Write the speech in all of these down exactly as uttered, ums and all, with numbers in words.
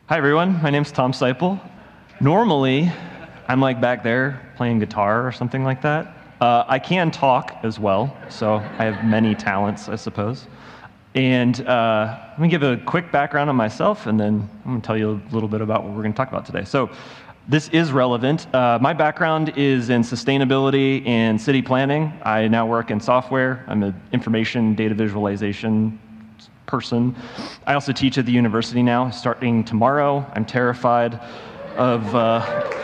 Hi everyone, my name's Tom Seipel. Normally, I'm like back there playing guitar or something like that. Uh, I can talk as well, so I have many talents, I suppose. And uh, let me give a quick background on myself, and then I'm going to tell you a little bit about what we're going to talk about today. So this is relevant. Uh, my background is in sustainability and city planning. I now work in software. I'm an information data visualization person. I also teach at the university now, starting tomorrow. I'm terrified of... Uh,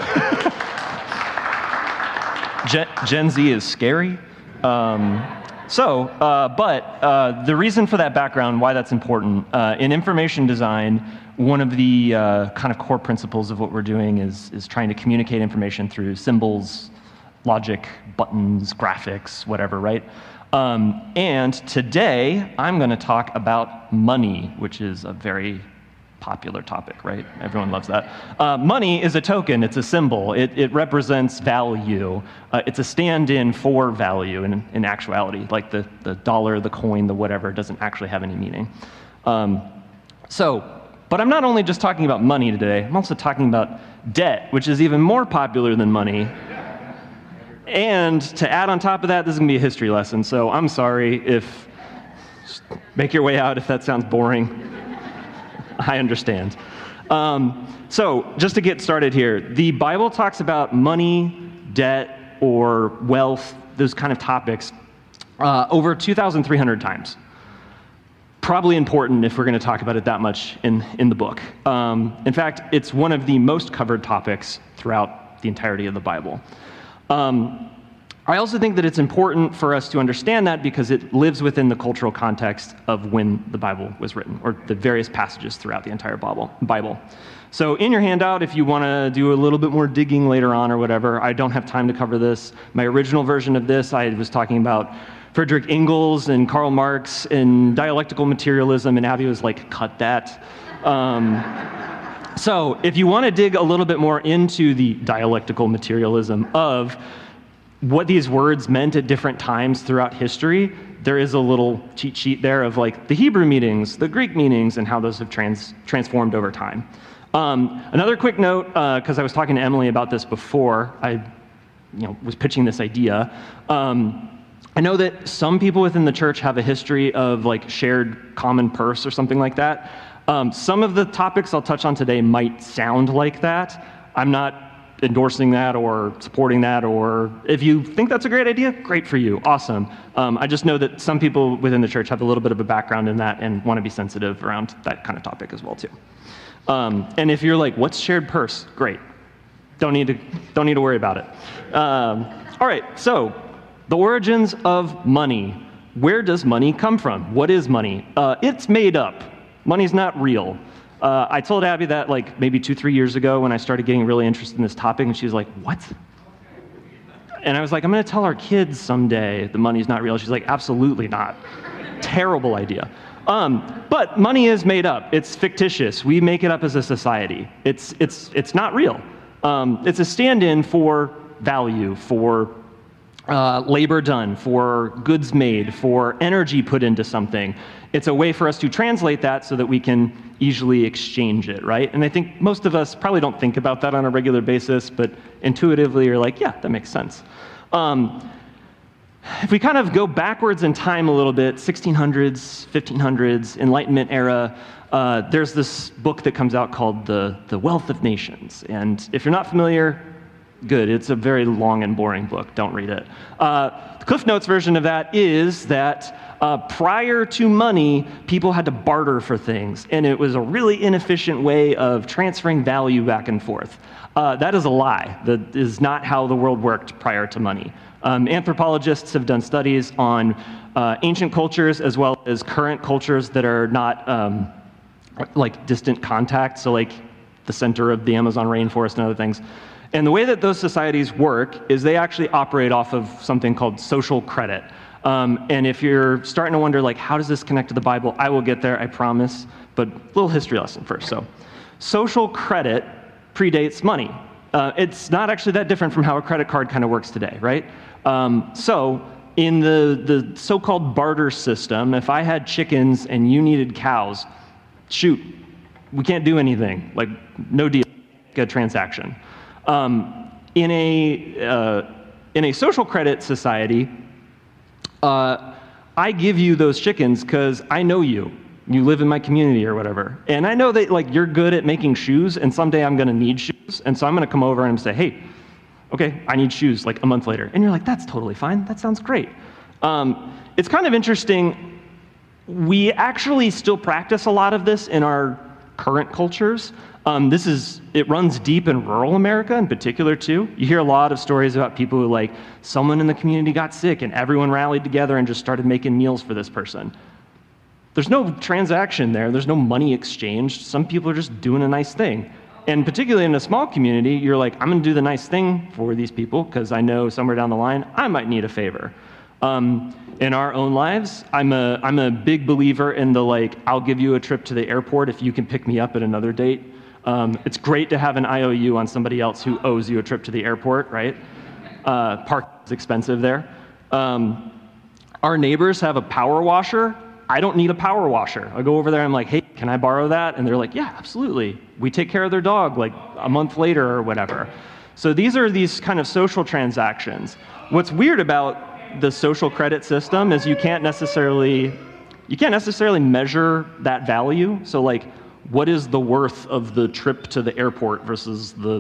Gen, Gen Z is scary. Um, so, uh, but uh, the reason for that background, why that's important, uh, in information design, one of the uh, kind of core principles of what we're doing is, is trying to communicate information through symbols, logic, buttons, graphics, whatever, right? Um, and today, I'm going to talk about money, which is a very popular topic, right? Everyone loves that. Uh, money is a token. It's a symbol. It, it represents value. Uh, it's a stand-in for value in, in actuality. Like the, the dollar, the coin, the whatever, doesn't actually have any meaning. Um, so, but I'm not only just talking about money today. I'm also talking about debt, which is even more popular than money. And to add on top of that, this is going to be a history lesson, so I'm sorry if, make your way out if that sounds boring. I understand. Um, so just to get started here, the Bible talks about money, debt, or wealth, those kind of topics, uh, over two thousand three hundred times. Probably important if we're going to talk about it that much in, in the book. Um, in fact, it's one of the most covered topics throughout the entirety of the Bible. Um, I also think that it's important for us to understand that because it lives within the cultural context of when the Bible was written, or the various passages throughout the entire Bible. So in your handout, if you want to do a little bit more digging later on or whatever, I don't have time to cover this. My original version of this, I was talking about Friedrich Engels and Karl Marx and dialectical materialism, and Abby was like, cut that. Um, So if you want to dig a little bit more into the dialectical materialism of what these words meant at different times throughout history, there is a little cheat sheet there of like the Hebrew meanings, the Greek meanings, and how those have trans transformed over time. Um, another quick note, because uh, I was talking to Emily about this before I you know, was pitching this idea. Um, I know that some people within the church have a history of like shared common purse or something like that. Um, some of the topics I'll touch on today might sound like that. I'm not endorsing that or supporting that, or if you think that's a great idea, great for you, awesome. Um, I just know that some people within the church have a little bit of a background in that and want to be sensitive around that kind of topic as well too. Um, and if you're like, what's shared purse? Great. Don't need to, don't need to worry about it. Um, all right, so the origins of money. Where does money come from? What is money? Uh, it's made up. Money's not real. Uh, I told Abby that like maybe two, three years ago when I started getting really interested in this topic, and she was like, what? And I was like, I'm going to tell our kids someday the money's not real. She's like, absolutely not. Terrible idea. Um, but money is made up. It's fictitious. We make it up as a society. It's, it's, it's not real. Um, it's a stand-in for value, for Uh, labor done, for goods made, for energy put into something. It's a way for us to translate that so that we can easily exchange it, right? And I think most of us probably don't think about that on a regular basis, but intuitively you're like, yeah, that makes sense. Um, if we kind of go backwards in time a little bit, sixteen hundreds, fifteen hundreds, Enlightenment era, uh, there's this book that comes out called The, The Wealth of Nations. And if you're not familiar, good. It's a very long and boring book. Don't read it. Uh, the Cliff Notes version of that is that uh, prior to money, people had to barter for things, and it was a really inefficient way of transferring value back and forth. Uh, that is a lie. That is not how the world worked prior to money. Um, anthropologists have done studies on uh, ancient cultures as well as current cultures that are not um, like distant contact, so like the center of the Amazon rainforest and other things. And the way that those societies work is they actually operate off of something called social credit. Um, and if you're starting to wonder, like, how does this connect to the Bible? I will get there, I promise. But a little history lesson first. So, social credit predates money. Uh, it's not actually that different from how a credit card kind of works today, right? Um, so, in the, the so-called barter system, if I had chickens and you needed cows, shoot, we can't do anything. Like, no deal, a transaction. Um, in a uh, in a social credit society, uh, I give you those chickens because I know you. You live in my community or whatever, and I know that like you're good at making shoes, and someday I'm going to need shoes, and so I'm going to come over and say, hey, okay, I need shoes like a month later, and you're like, that's totally fine. That sounds great. Um, it's kind of interesting. We actually still practice a lot of this in our current cultures. Um, this is, it runs deep in rural America in particular too. You hear a lot of stories about people who like, someone in the community got sick and everyone rallied together and just started making meals for this person. There's no transaction there, there's no money exchanged. Some people are just doing a nice thing. And particularly in a small community, you're like, I'm gonna do the nice thing for these people because I know somewhere down the line, I might need a favor. Um, in our own lives, I'm a, I'm a big believer in the like, I'll give you a trip to the airport if you can pick me up at another date. Um, it's great to have an I O U on somebody else who owes you a trip to the airport, right? Uh, parking is expensive there. Um, our neighbors have a power washer. I don't need a power washer. I go over there, I'm like, hey, can I borrow that? And they're like, yeah, absolutely. We take care of their dog like a month later or whatever. So these are these kind of social transactions. What's weird about the social credit system is you can't necessarily, you can't necessarily measure that value. So like, what is the worth of the trip to the airport versus the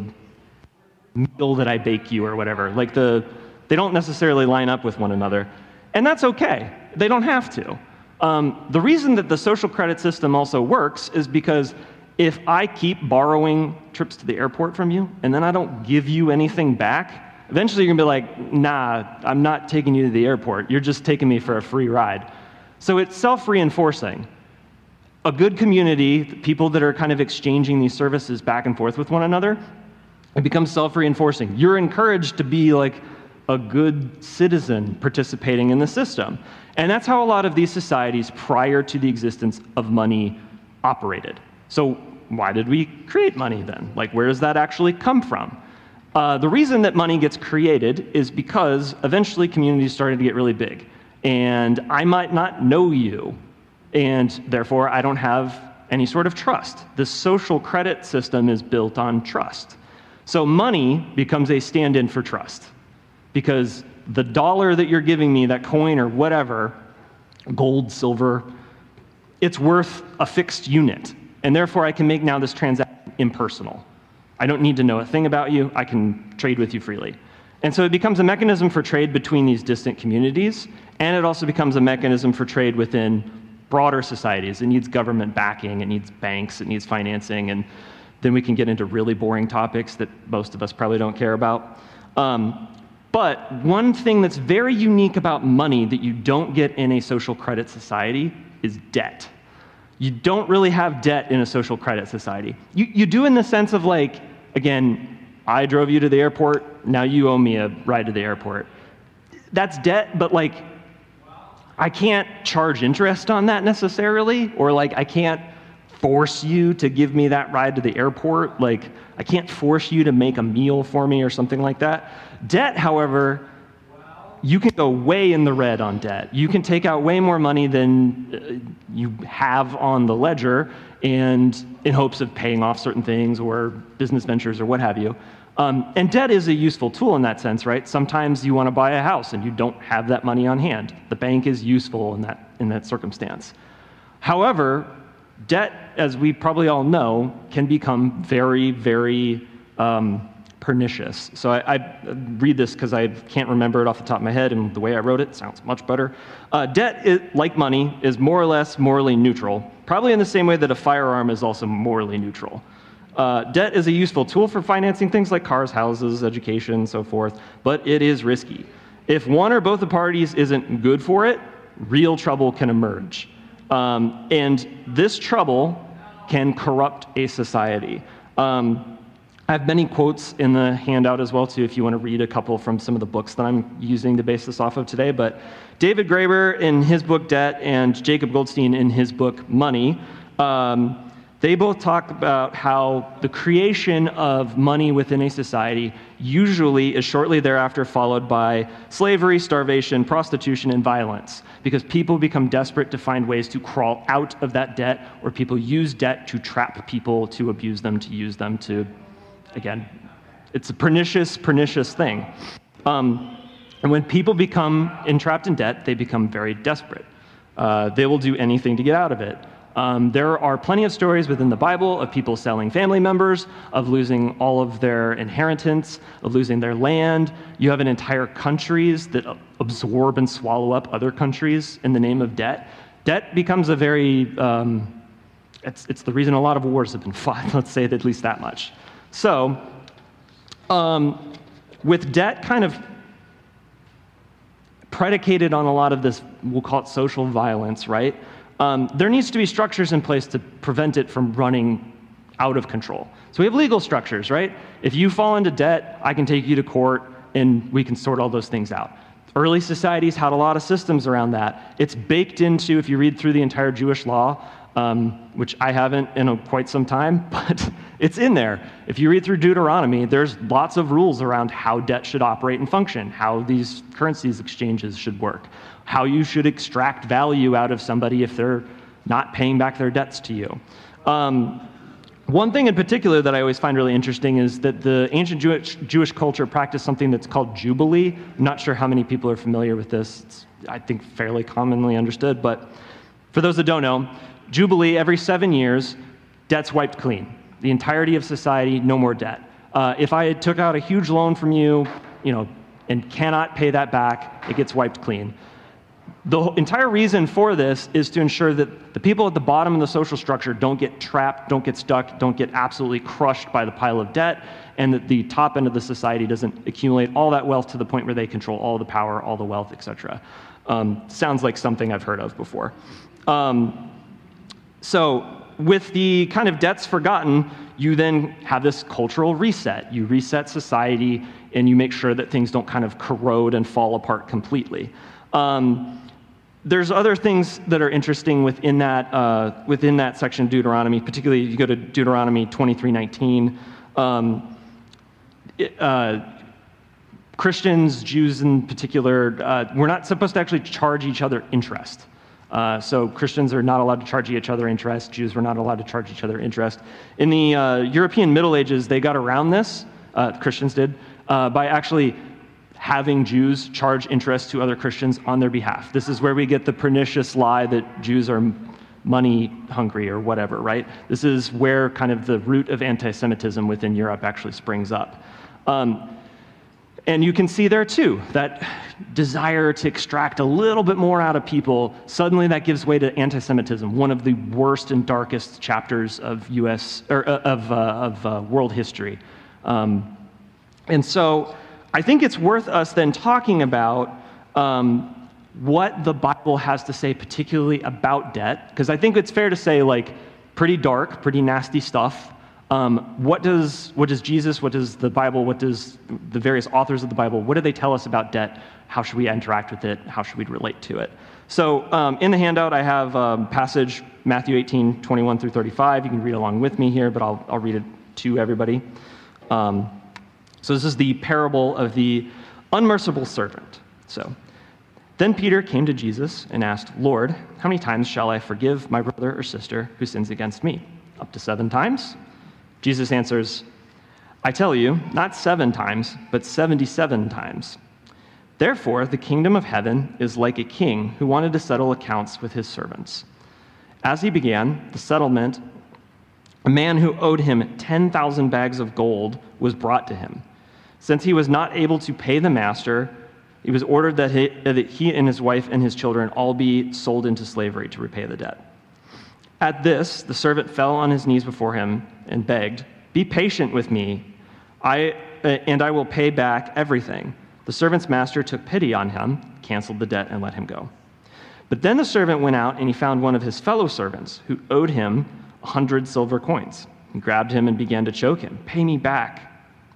meal that I bake you or whatever? Like the, they don't necessarily line up with one another. And that's okay. They don't have to. Um, the reason that the social credit system also works is because if I keep borrowing trips to the airport from you and then I don't give you anything back, eventually you're gonna be like, nah, I'm not taking you to the airport. You're just taking me for a free ride. So it's self-reinforcing. A good community, people that are kind of exchanging these services back and forth with one another, it becomes self-reinforcing. You're encouraged to be like a good citizen participating in the system. And that's how a lot of these societies prior to the existence of money operated. So why did we create money then? Like, where does that actually come from? Uh, the reason that money gets created is because eventually communities started to get really big. And I might not know you, and therefore I don't have any sort of trust. The social credit system is built on trust. So money becomes a stand-in for trust, because the dollar that you're giving me, that coin or whatever, gold, silver, it's worth a fixed unit. And therefore I can make now this transaction impersonal. I don't need to know a thing about you, I can trade with you freely. And so it becomes a mechanism for trade between these distant communities, and it also becomes a mechanism for trade within broader societies. It needs government backing, it needs banks, it needs financing, and then we can get into really boring topics that most of us probably don't care about. Um, but one thing that's very unique about money that you don't get in a social credit society is debt. You don't really have debt in a social credit society. You, you do in the sense of like, again, I drove you to the airport, now you owe me a ride to the airport. That's debt, but like, I can't charge interest on that necessarily, or like I can't force you to give me that ride to the airport. Like I can't force you to make a meal for me or something like that. Debt, however, you can go way in the red on debt. You can take out way more money than you have on the ledger, and in hopes of paying off certain things or business ventures or what have you. Um, and debt is a useful tool in that sense, right? Sometimes you want to buy a house and you don't have that money on hand. The bank is useful in that, in that circumstance. However, debt, as we probably all know, can become very, very um, pernicious. So I, I read this because I can't remember it off the top of my head, and the way I wrote it sounds much better. Uh, debt, is, like money, is more or less morally neutral, probably in the same way that a firearm is also morally neutral. Uh, debt is a useful tool for financing things like cars, houses, education, so forth, but it is risky. If one or both the parties isn't good for it, real trouble can emerge. Um, and this trouble can corrupt a society. Um, I have many quotes in the handout as well, too, if you want to read a couple from some of the books that I'm using to base this off of today. But David Graeber in his book Debt and Jacob Goldstein in his book Money, um, they both talk about how the creation of money within a society usually is shortly thereafter followed by slavery, starvation, prostitution, and violence, because people become desperate to find ways to crawl out of that debt, or people use debt to trap people, to abuse them, to use them to, again, it's a pernicious, pernicious thing. Um, and when people become entrapped in debt, they become very desperate. Uh, they will do anything to get out of it. Um, there are plenty of stories within the Bible of people selling family members, of losing all of their inheritance, of losing their land. You have an entire countries that absorb and swallow up other countries in the name of debt. Debt becomes a very, um, it's, it's the reason a lot of wars have been fought, let's say at least that much. So, um, with debt kind of predicated on a lot of this, we'll call it social violence, right? Um, there needs to be structures in place to prevent it from running out of control. So we have legal structures, right? If you fall into debt, I can take you to court and we can sort all those things out. Early societies had a lot of systems around that. It's baked into, if you read through the entire Jewish law, um, which I haven't in a, quite some time, but it's in there. If you read through Deuteronomy, there's lots of rules around how debt should operate and function, how these currencies exchanges should work, how you should extract value out of somebody if they're not paying back their debts to you. Um, one thing in particular that I always find really interesting is that the ancient Jewish, Jewish culture practiced something that's called Jubilee. I'm not sure how many people are familiar with this. It's, I think, fairly commonly understood, but for those that don't know, Jubilee, every seven years, debt's wiped clean. The entirety of society, no more debt. Uh, if I took out a huge loan from you, you know, and cannot pay that back, it gets wiped clean. The entire reason for this is to ensure that the people at the bottom of the social structure don't get trapped, don't get stuck, don't get absolutely crushed by the pile of debt, and that the top end of the society doesn't accumulate all that wealth to the point where they control all the power, all the wealth, et cetera. Um, sounds like something I've heard of before. Um, so with the kind of debts forgotten, you then have this cultural reset. You reset society, and you make sure that things don't kind of corrode and fall apart completely. Um, there's other things that are interesting within that uh, within that section of Deuteronomy. Particularly, you go to Deuteronomy twenty-three nineteen. Um, it, uh, Christians, Jews in particular, uh, we're not supposed to actually charge each other interest. Uh, so Christians are not allowed to charge each other interest. Jews were not allowed to charge each other interest. In the uh, European Middle Ages, they got around this. Uh, Christians did uh, by actually having Jews charge interest to other Christians on their behalf. This is where we get the pernicious lie that Jews are money hungry or whatever, right? This is where kind of the root of anti-Semitism within Europe actually springs up. Um, and you can see there too, that desire to extract a little bit more out of people, suddenly that gives way to anti-Semitism, one of the worst and darkest chapters of U S or uh, of, uh, of uh, world history. Um, and so I think it's worth us then talking about um, what the Bible has to say particularly about debt, because I think it's fair to say, like, pretty dark, pretty nasty stuff. Um, what does what does Jesus, what does the Bible, what does the various authors of the Bible, what do they tell us about debt? How should we interact with it? How should we relate to it? So um, in the handout, I have a passage, Matthew eighteen, twenty-one through thirty-five. You can read along with me here, but I'll, I'll read it to everybody. Um, so this is the parable of the unmerciful servant. So, then Peter came to Jesus and asked, "Lord, how many times shall I forgive my brother or sister who sins against me? Up to seven times?" Jesus answers, "I tell you, not seven times, but seventy-seven times. Therefore, the kingdom of heaven is like a king who wanted to settle accounts with his servants. As he began the settlement, a man who owed him ten thousand bags of gold was brought to him. Since he was not able to pay the master, it was ordered that he, that he and his wife and his children all be sold into slavery to repay the debt. At this, the servant fell on his knees before him and begged, 'Be patient with me, I, uh, and I will pay back everything.' The servant's master took pity on him, canceled the debt, and let him go. But then the servant went out, and he found one of his fellow servants who owed him a hundred silver coins. He grabbed him and began to choke him. 'Pay me back.'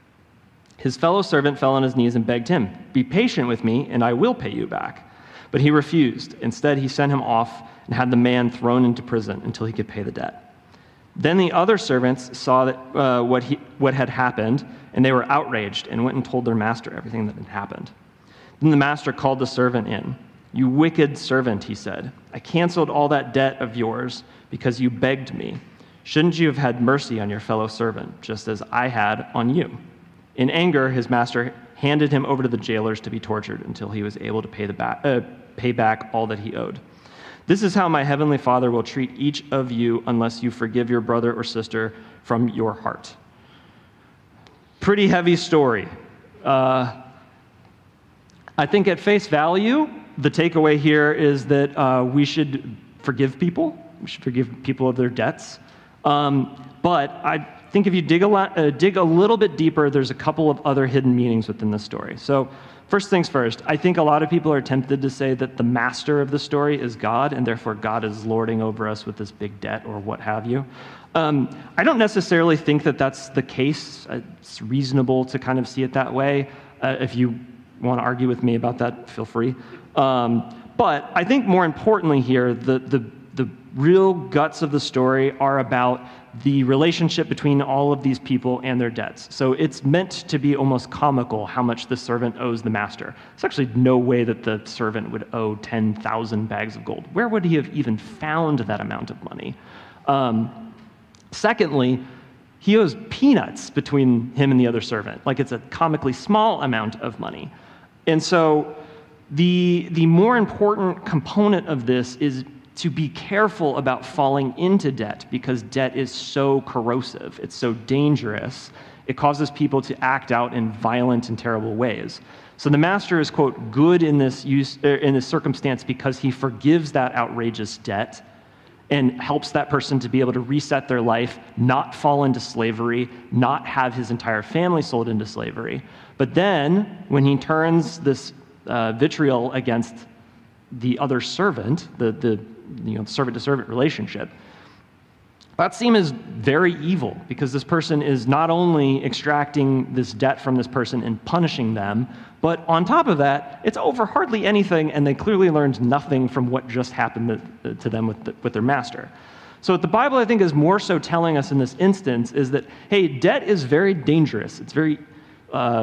His fellow servant fell on his knees and begged him, 'Be patient with me, and I will pay you back.' But he refused. Instead, he sent him off and had the man thrown into prison until he could pay the debt. Then the other servants saw that, uh, what, he, what had happened, and they were outraged and went and told their master everything that had happened. Then the master called the servant in. "You wicked servant," he said, "I canceled all that debt of yours because you begged me. Shouldn't you have had mercy on your fellow servant, just as I had on you?" In anger, his master handed him over to the jailers to be tortured until he was able to pay, the ba- uh, pay back all that he owed. This is how my heavenly Father will treat each of you unless you forgive your brother or sister from your heart. Pretty heavy story. Uh, I think at face value, the takeaway here is that uh, we should forgive people. We should forgive people of their debts. Um, but I think if you dig a, lot, uh, dig a little bit deeper, there's a couple of other hidden meanings within the story. So first things first, I think a lot of people are tempted to say that the master of the story is God, and therefore God is lording over us with this big debt or what have you. Um, I don't necessarily think that that's the case. It's reasonable to kind of see it that way. Uh, if you want to argue with me about that, feel free. Um, but I think more importantly here, the, the, the real guts of the story are about the relationship between all of these people and their debts. So it's meant to be almost comical how much the servant owes the master. There's actually no way that the servant would owe ten thousand bags of gold. Where would he have even found that amount of money? Um, secondly, he owes peanuts between him and the other servant. Like, it's a comically small amount of money. And so the, the more important component of this is to be careful about falling into debt, because debt is so corrosive. It's so dangerous. It causes people to act out in violent and terrible ways. So the master is, quote, good in this use, er, in this circumstance because he forgives that outrageous debt and helps that person to be able to reset their life, not fall into slavery, not have his entire family sold into slavery. But then, when he turns this uh, vitriol against the other servant, the, the you know, servant-to-servant relationship, that seems very evil, because this person is not only extracting this debt from this person and punishing them, but on top of that, it's over hardly anything, and they clearly learned nothing from what just happened to, to them with, the, with their master. So what the Bible, I think, is more so telling us in this instance is that, hey, debt is very dangerous. It's very uh,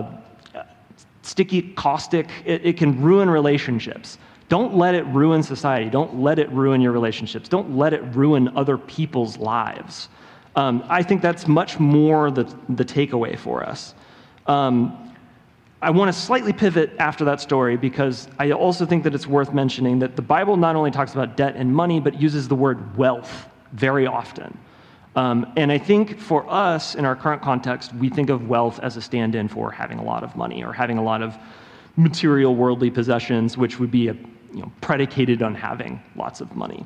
sticky, caustic. It, it can ruin relationships. Don't let it ruin society. Don't let it ruin your relationships. Don't let it ruin other people's lives. Um, I think that's much more the, the takeaway for us. Um, I want to slightly pivot after that story, because I also think that it's worth mentioning that the Bible not only talks about debt and money, but uses the word wealth very often. Um, and I think for us, in our current context, we think of wealth as a stand-in for having a lot of money or having a lot of material worldly possessions, which would be a You know, predicated on having lots of money.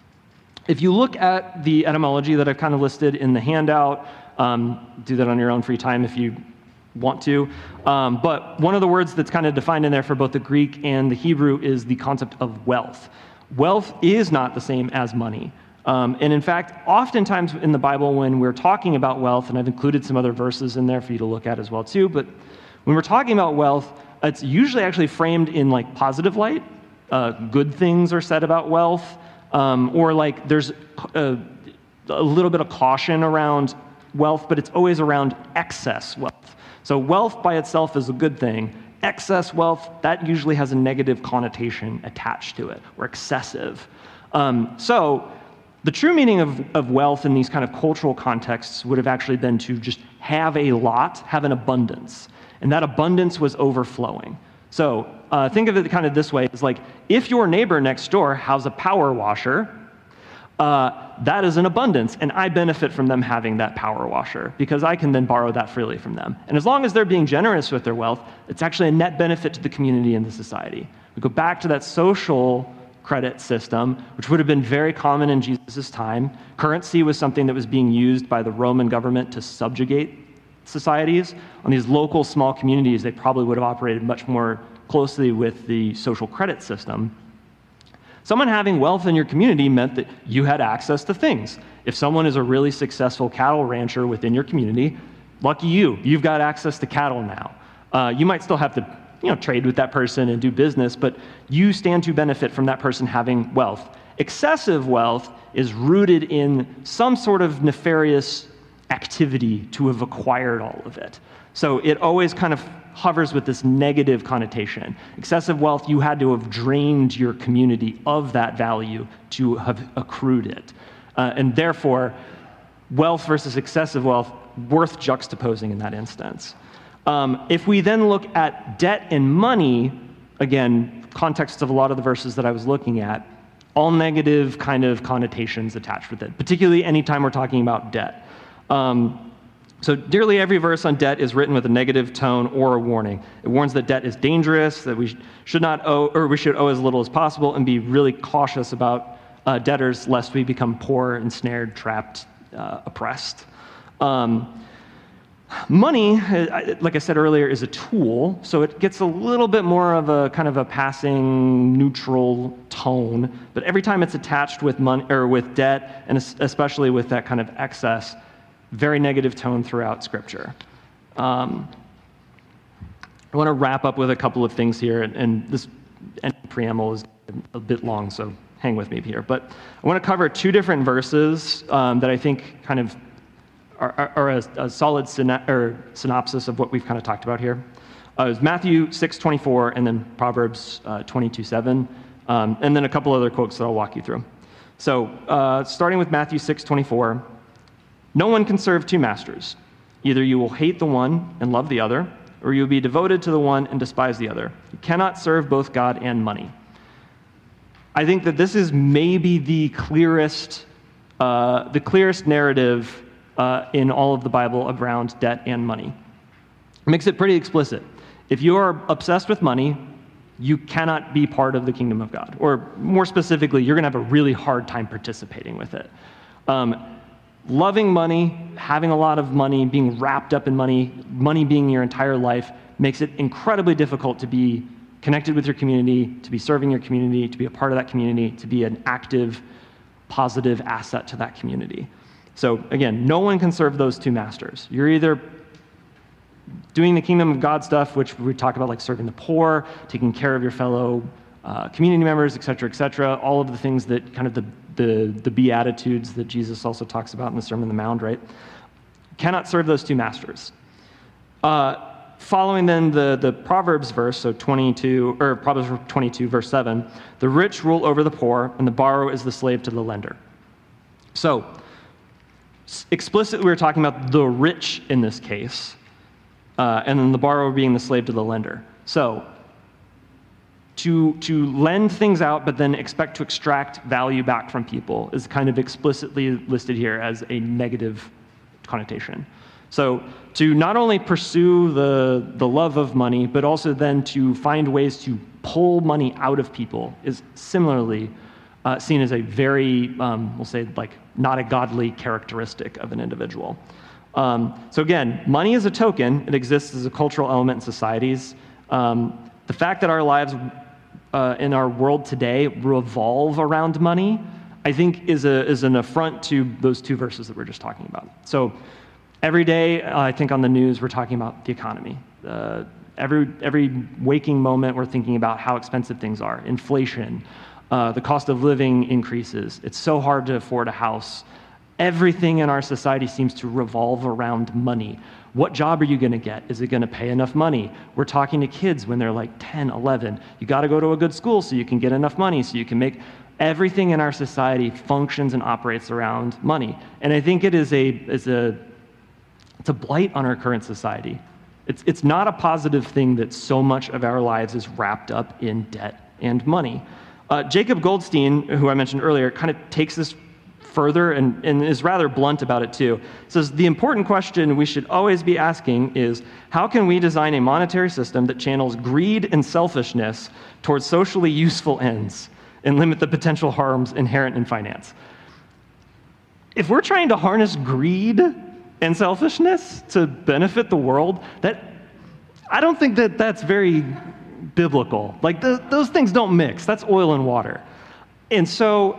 If you look at the etymology that I've kind of listed in the handout, um, do that on your own free time if you want to. Um, but one of the words that's kind of defined in there for both the Greek and the Hebrew is the concept of wealth. Wealth is not the same as money. Um, and in fact, oftentimes in the Bible, when we're talking about wealth, and I've included some other verses in there for you to look at as well too, but when we're talking about wealth, it's usually actually framed in like positive light. Uh, good things are said about wealth, um, or like there's a, a little bit of caution around wealth, but it's always around excess wealth. So wealth by itself is a good thing. Excess wealth, that usually has a negative connotation attached to it, or excessive. Um, so the true meaning of, of wealth in these kind of cultural contexts would have actually been to just have a lot, have an abundance, and that abundance was overflowing. So uh, think of it kind of this way. It's like, if your neighbor next door has a power washer, uh, that is an abundance, and I benefit from them having that power washer, because I can then borrow that freely from them. And as long as they're being generous with their wealth, it's actually a net benefit to the community and the society. We go back to that social credit system, which would have been very common in Jesus' time. Currency was something that was being used by the Roman government to subjugate societies. On these local small communities, they probably would have operated much more closely with the social credit system. Someone having wealth in your community meant that you had access to things. If someone is a really successful cattle rancher within your community, lucky you, you've got access to cattle now. Uh, you might still have to you know, trade with that person and do business, but you stand to benefit from that person having wealth. Excessive wealth is rooted in some sort of nefarious activity to have acquired all of it. So it always kind of hovers with this negative connotation. Excessive wealth, you had to have drained your community of that value to have accrued it. Uh, and therefore, wealth versus excessive wealth, worth juxtaposing in that instance. Um, if we then look at debt and money, again, context of a lot of the verses that I was looking at, all negative kind of connotations attached with it, particularly anytime we're talking about debt. Um, so nearly every verse on debt is written with a negative tone or a warning. It warns that debt is dangerous, that we should not owe, or we should owe as little as possible, and be really cautious about uh, debtors lest we become poor, ensnared, trapped, uh, oppressed. Um, Money, like I said earlier, is a tool, so it gets a little bit more of a kind of a passing, neutral tone. But every time it's attached with money or with debt, and especially with that kind of excess, very negative tone throughout Scripture. Um, I want to wrap up with a couple of things here, and, and this and preamble is a bit long, so hang with me here. But I want to cover two different verses um, that I think kind of are, are a, a solid syna- or synopsis of what we've kind of talked about here. Uh, it was Matthew six twenty-four and then Proverbs uh, twenty-two seven, um, and then a couple other quotes that I'll walk you through. So uh, starting with Matthew six twenty-four, no one can serve two masters. Either you will hate the one and love the other, or you will be devoted to the one and despise the other. You cannot serve both God and money. I think that this is maybe the clearest, uh, the clearest narrative Uh, in all of the Bible around debt and money. It makes it pretty explicit. If you are obsessed with money, you cannot be part of the kingdom of God. Or more specifically, you're going to have a really hard time participating with it. Um, loving money, having a lot of money, being wrapped up in money, money being your entire life, makes it incredibly difficult to be connected with your community, to be serving your community, to be a part of that community, to be an active, positive asset to that community. So again, no one can serve those two masters. You're either doing the kingdom of God stuff, which we talk about, like serving the poor, taking care of your fellow uh, community members, et cetera, et cetera, all of the things that kind of the, the, the Beatitudes that Jesus also talks about in the Sermon on the Mount, right? Cannot serve those two masters. Uh, following then the, the Proverbs verse, so twenty-two, or Proverbs twenty-two, verse seven, the rich rule over the poor, and the borrower is the slave to the lender. So, explicitly, we're talking about the rich in this case, uh, and then the borrower being the slave to the lender. So, to, to lend things out but then expect to extract value back from people is kind of explicitly listed here as a negative connotation. So, to not only pursue the, the love of money, but also then to find ways to pull money out of people is similarly uh, seen as a very, um, we'll say, like, not a godly characteristic of an individual. Um, so again, money is a token. It exists as a cultural element in societies. Um, the fact that our lives uh, in our world today revolve around money, I think is, a, is an affront to those two verses that we're just talking about. So every day, uh, I think on the news, we're talking about the economy. Uh, every, every waking moment, we're thinking about how expensive things are, inflation, Uh, the cost of living increases. It's so hard to afford a house. Everything in our society seems to revolve around money. What job are you going to get? Is it going to pay enough money? We're talking to kids when they're like ten, eleven. You got to go to a good school so you can get enough money, so you can make... Everything in our society functions and operates around money. And I think it is a, is a, it's a blight on our current society. It's, it's not a positive thing that so much of our lives is wrapped up in debt and money. Uh, Jacob Goldstein, who I mentioned earlier, kind of takes this further and, and is rather blunt about it too. He says, the important question we should always be asking is, how can we design a monetary system that channels greed and selfishness towards socially useful ends and limit the potential harms inherent in finance? If we're trying to harness greed and selfishness to benefit the world, that I don't think that that's very biblical. Like, the, those things don't mix. That's oil and water. And so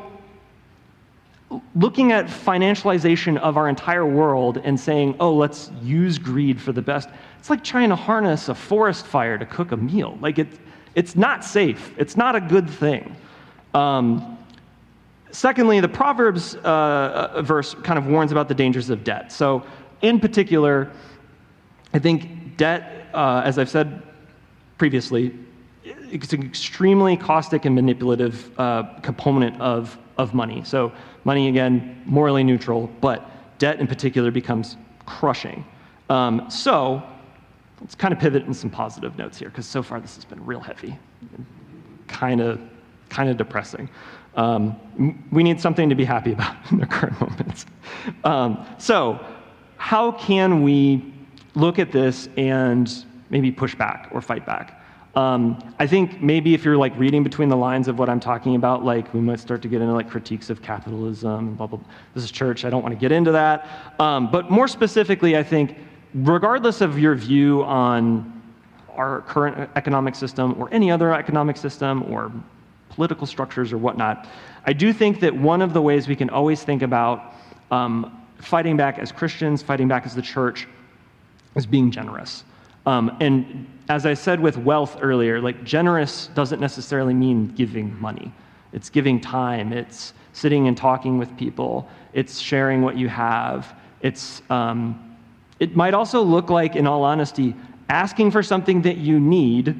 looking at financialization of our entire world and saying, oh, let's use greed for the best, it's like trying to harness a forest fire to cook a meal. Like, it, it's not safe. It's not a good thing. Um, Secondly, the Proverbs uh, verse kind of warns about the dangers of debt. So in particular, I think debt, uh, as I've said previously, it's an extremely caustic and manipulative uh, component of, of money. So money, again, morally neutral, but debt in particular becomes crushing. Um, so let's kind of pivot in some positive notes here, because so far this has been real heavy, kind of, kind of depressing. Um, we need something to be happy about in the current moments. Um, so how can we look at this and maybe push back or fight back? Um, I think maybe if you're like reading between the lines of what I'm talking about, like we might start to get into like critiques of capitalism, blah, blah, blah. This is church, I don't want to get into that. Um, but more specifically, I think regardless of your view on our current economic system or any other economic system or political structures or whatnot, I do think that one of the ways we can always think about um, fighting back as Christians, fighting back as the church, is being generous. Um, and as I said with wealth earlier, like generous doesn't necessarily mean giving money. It's giving time, it's sitting and talking with people, it's sharing what you have. It's, um, it might also look like, in all honesty, asking for something that you need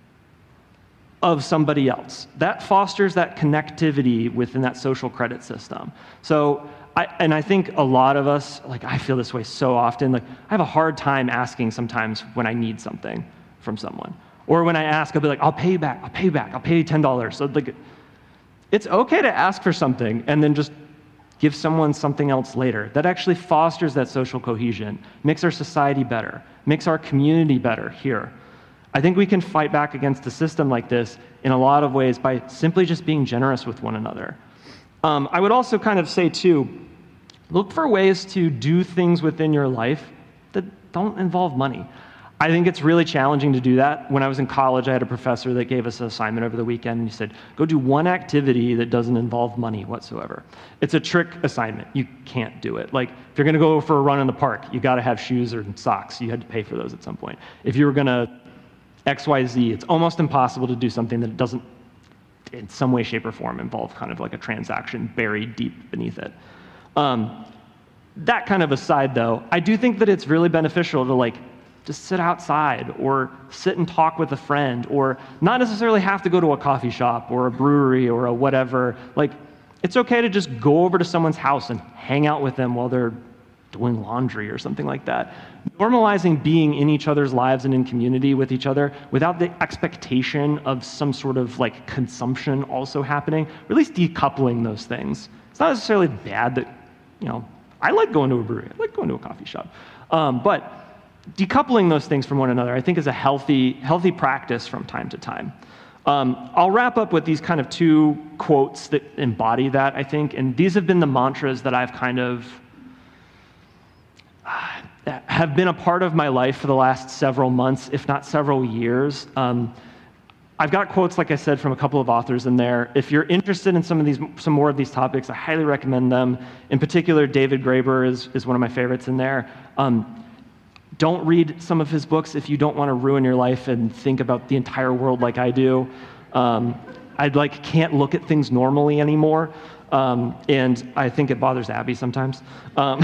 of somebody else. That fosters that connectivity within that social credit system. So, I, and I think a lot of us, like I feel this way so often, like I have a hard time asking sometimes when I need something from someone. Or when I ask, I'll be like, I'll pay you back, I'll pay you back, I'll pay you ten dollars. So like, it's okay to ask for something and then just give someone something else later. That actually fosters that social cohesion, makes our society better, makes our community better here. I think we can fight back against a system like this in a lot of ways by simply just being generous with one another. Um, I would also kind of say, too, look for ways to do things within your life that don't involve money. I think it's really challenging to do that. When I was in college, I had a professor that gave us an assignment over the weekend, and he said, go do one activity that doesn't involve money whatsoever. It's a trick assignment. You can't do it. Like, if you're going to go for a run in the park, you got to have shoes or socks. You had to pay for those at some point. If you were going to X Y Z, it's almost impossible to do something that doesn't, in some way, shape, or form, involve kind of like a transaction buried deep beneath it. Um, that kind of aside, though, I do think that it's really beneficial to like just sit outside or sit and talk with a friend, or not necessarily have to go to a coffee shop or a brewery or a whatever. Like, it's okay to just go over to someone's house and hang out with them while they're doing laundry or something like that. Normalizing being in each other's lives and in community with each other without the expectation of some sort of like consumption also happening, or at least decoupling those things. It's not necessarily bad that, you know, I like going to a brewery, I like going to a coffee shop, um, but decoupling those things from one another, I think, is a healthy, healthy practice from time to time. Um, I'll wrap up with these kind of two quotes that embody that, I think, and these have been the mantras that I've kind of have been a part of my life for the last several months, if not several years. Um, I've got quotes, like I said, from a couple of authors in there. If you're interested in some of these, some more of these topics, I highly recommend them. In particular, David Graeber is, is one of my favorites in there. Um, don't read some of his books if you don't want to ruin your life and think about the entire world like I do. Um, I like can't look at things normally anymore, um, and I think it bothers Abby sometimes. Um,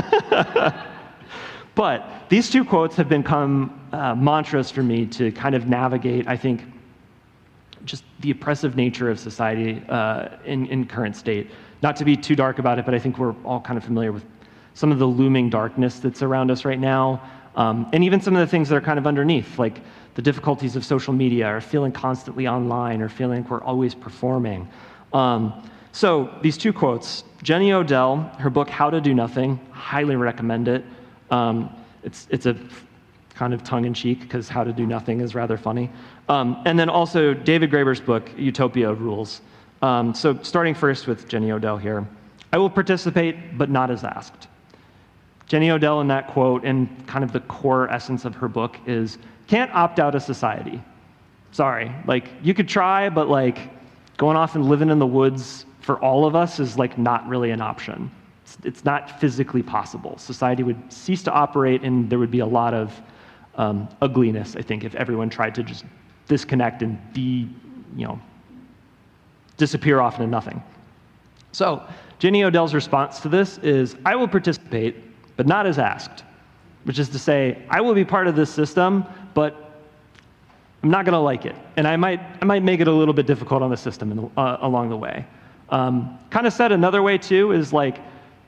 But these two quotes have become uh, mantras for me to kind of navigate, I think, just the oppressive nature of society uh, in, in current state. Not to be too dark about it, but I think we're all kind of familiar with some of the looming darkness that's around us right now, um, and even some of the things that are kind of underneath, like the difficulties of social media, or feeling constantly online, or feeling like we're always performing. Um, so these two quotes, Jenny Odell, her book, How to Do Nothing, highly recommend it. Um, it's it's a kind of tongue-in-cheek, because How to Do Nothing is rather funny. Um, and then also David Graeber's book, Utopia Rules. Um, so starting first with Jenny Odell here. I will participate, but not as asked. Jenny Odell in that quote, and kind of the core essence of her book, is can't opt out of society. Sorry, like you could try, but like going off and living in the woods for all of us is like not really an option. It's not physically possible. Society would cease to operate, and there would be a lot of um, ugliness, I think, if everyone tried to just disconnect and be, you know, disappear off into nothing. So Jenny Odell's response to this is, I will participate, but not as asked, which is to say, I will be part of this system, but I'm not going to like it. And I might, I might make it a little bit difficult on the system in the, uh, along the way. Um, kind of said another way, too, is like,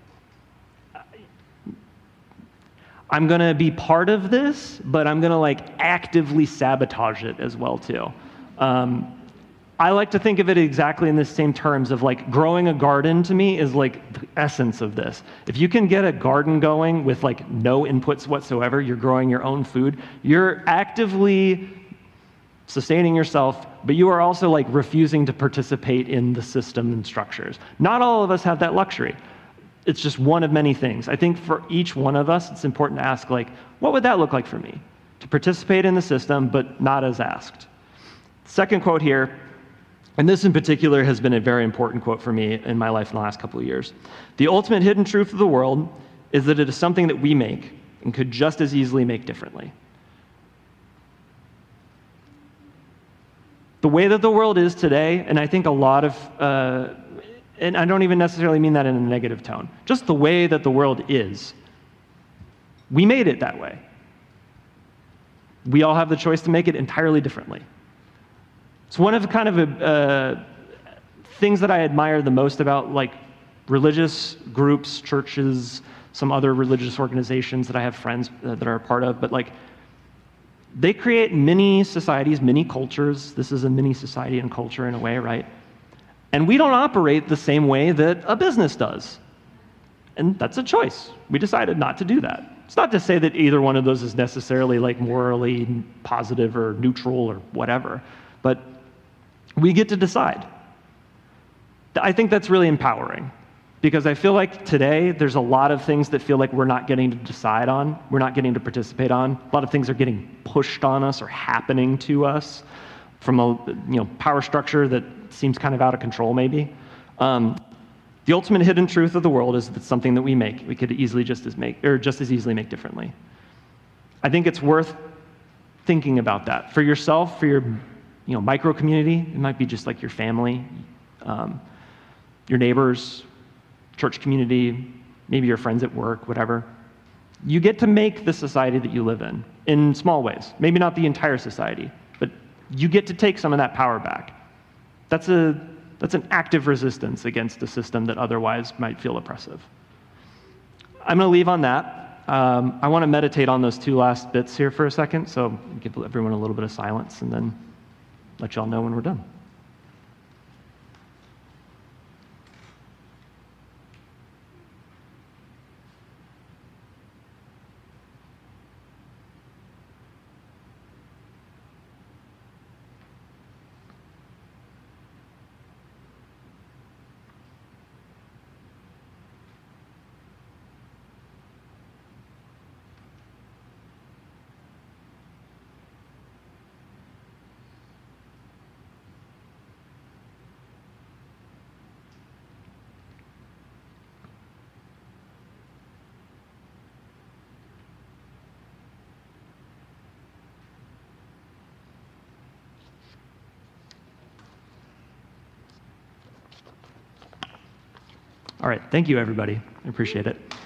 I'm going to be part of this, but I'm going to like actively sabotage it as well, too. Um, I like to think of it exactly in the same terms of like growing a garden to me is like the essence of this. If you can get a garden going with like no inputs whatsoever, you're growing your own food, you're actively sustaining yourself, but you are also like refusing to participate in the system and structures. Not all of us have that luxury. It's just one of many things. I think for each one of us, it's important to ask like, what would that look like for me? To participate in the system, but not as asked. Second quote here, and this in particular has been a very important quote for me in my life in the last couple of years. The ultimate hidden truth of the world is that it is something that we make and could just as easily make differently. The way that the world is today, and I think a lot of, uh, and I don't even necessarily mean that in a negative tone, just the way that the world is, we made it that way. We all have the choice to make it entirely differently. It's one of the kind of uh, things that I admire the most about like religious groups, churches, some other religious organizations that I have friends uh, that are a part of, but like they create mini societies, mini cultures. This is a mini society and culture in a way, right? And we don't operate the same way that a business does. And that's a choice. We decided not to do that. It's not to say that either one of those is necessarily like morally positive or neutral or whatever, but we get to decide. I think that's really empowering because I feel like today there's a lot of things that feel like we're not getting to decide on, we're not getting to participate on. A lot of things are getting pushed on us or happening to us from a you know power structure that seems kind of out of control maybe. Um, the ultimate hidden truth of the world is that it's something that we make. We could easily just as make or just as easily make differently. I think it's worth thinking about that for yourself, for your you know, micro community. It might be just like your family, um, your neighbors, church community, maybe your friends at work, whatever. You get to make the society that you live in, in small ways. Maybe not the entire society, but you get to take some of that power back. That's a that's an active resistance against a system that otherwise might feel oppressive. I'm going to leave on that. Um, I want to meditate on those two last bits here for a second, so give everyone a little bit of silence, and then let y'all know when we're done. All right, thank you, everybody. I appreciate it.